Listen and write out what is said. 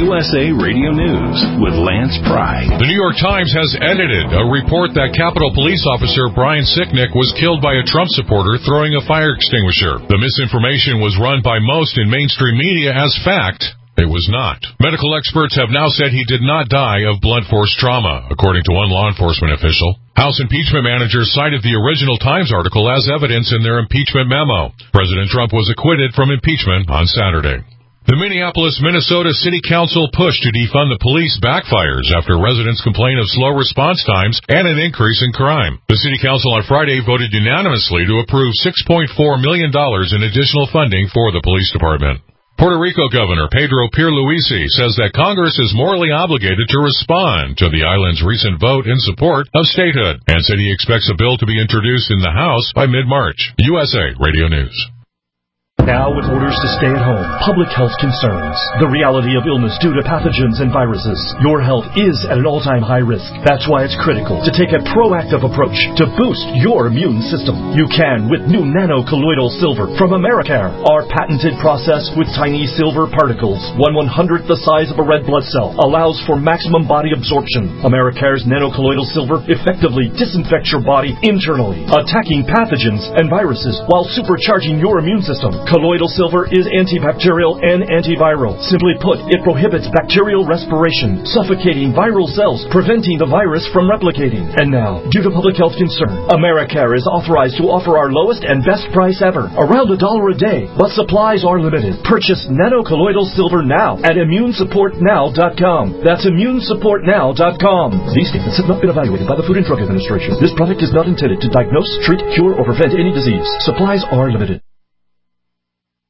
USA Radio News with Lance Pry. The New York Times has edited a report that Capitol Police Officer Brian Sicknick was killed by a Trump supporter throwing a fire extinguisher. The misinformation was run by most in mainstream media as fact. It was not. Medical experts have now said he did not die of blunt force trauma, according to one law enforcement official. House impeachment managers cited the original Times article as evidence in their impeachment memo. President Trump was acquitted from impeachment on Saturday. The Minneapolis, Minnesota City Council push to defund the police backfires after residents complain of slow response times and an increase in crime. The City Council on Friday voted unanimously to approve $6.4 million in additional funding for the police department. Puerto Rico Governor Pedro Pierluisi says that Congress is morally obligated to respond to the island's recent vote in support of statehood and said he expects a bill to be introduced in the House by mid-March. USA Radio News. Now with orders to stay at home, public health concerns, the reality of illness due to pathogens and viruses. Your health is at an all-time high risk. That's why it's critical to take a proactive approach to boost your immune system. You can with new nano-colloidal silver from Americare. Our patented process with tiny silver particles, 1/100th the size of a red blood cell, allows for maximum body absorption. Americare's nano-colloidal silver effectively disinfects your body internally, attacking pathogens and viruses while supercharging your immune system. Colloidal silver is antibacterial and antiviral. Simply put, it prohibits bacterial respiration, suffocating viral cells, preventing the virus from replicating. And now, due to public health concern, Americare is authorized to offer our lowest and best price ever, around $1 a day, but supplies are limited. Purchase nano-colloidal silver now at ImmuneSupportNow.com. That's ImmuneSupportNow.com. These statements have not been evaluated by the Food and Drug Administration. This product is not intended to diagnose, treat, cure, or prevent any disease. Supplies are limited.